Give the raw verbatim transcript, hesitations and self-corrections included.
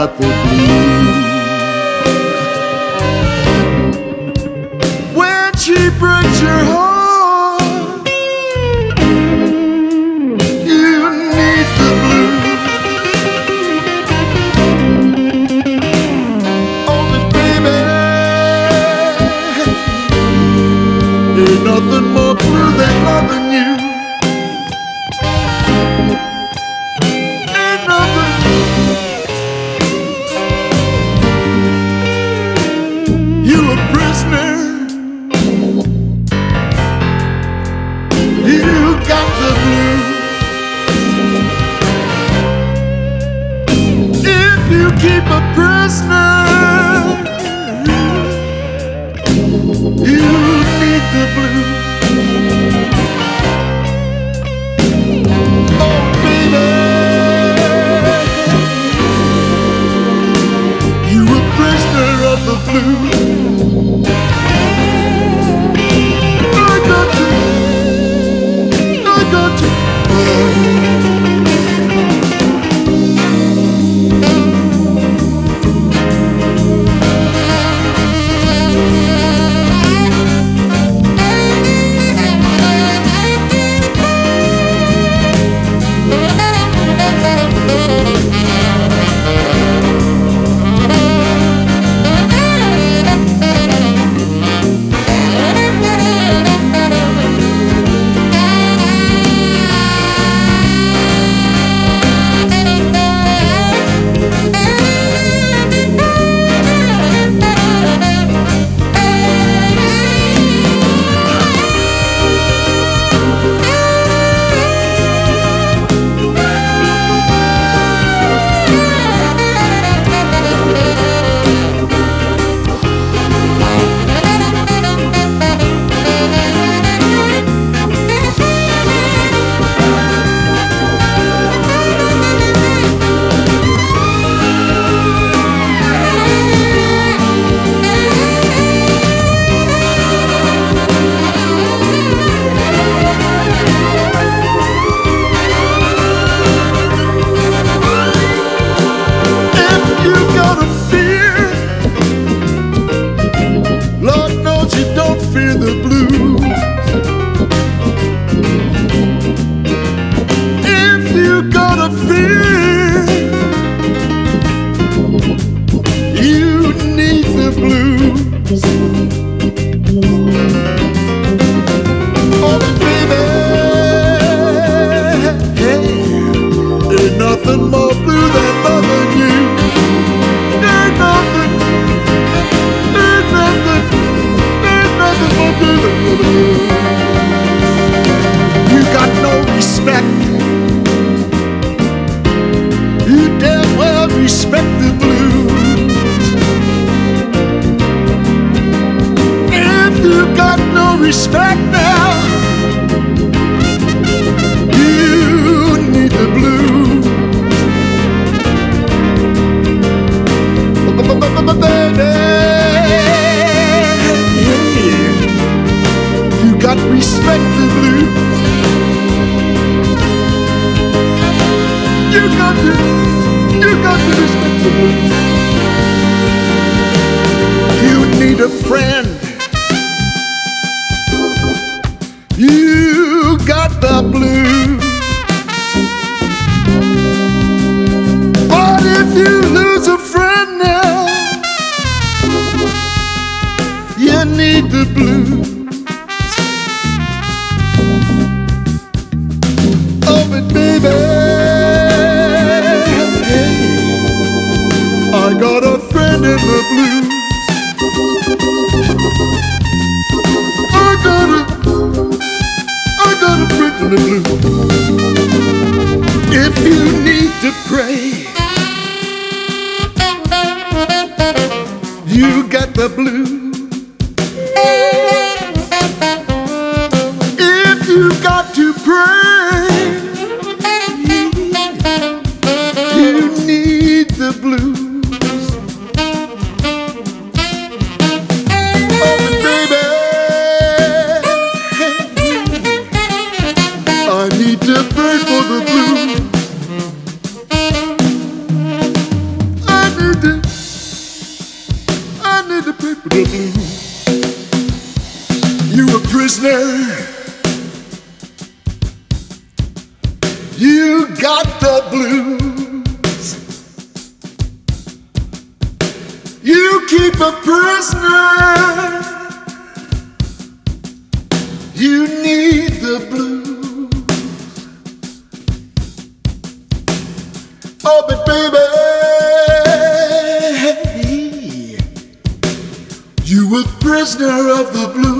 got the blues. When she breaks your heart, you need the blues. Oh, but baby, ain't nothing more blue than loving you. Ain't nothing. You a prisoner. You got the blues. If you keep a prisoner, you need the blues. Oh, baby, you a prisoner of the blues. I got you. I got you. Fear the blues. If you got a fear, you need the blues. Oh, baby, hey, ain't nothing more blue than loving you. Ain't nothing, ain't nothing. You got no respect. You damn well respect the blues. If you got no respect now, you need the blues. Baby, got respect the blues. You got to, you got to respect the blues. You need a friend. You got the blues. But if you lose a friend now, you need the blues. Oh, but baby, I got a friend in the blues. I got a, I got a friend in the blues. If you need to pray, you got the blues. If you got to pray, you need the blues. Oh, baby, I need to pray for the blues. I the blues. You a prisoner. You got the blues. You keep a prisoner. You need the blues. Oh, but baby, you a prisoner of the blues.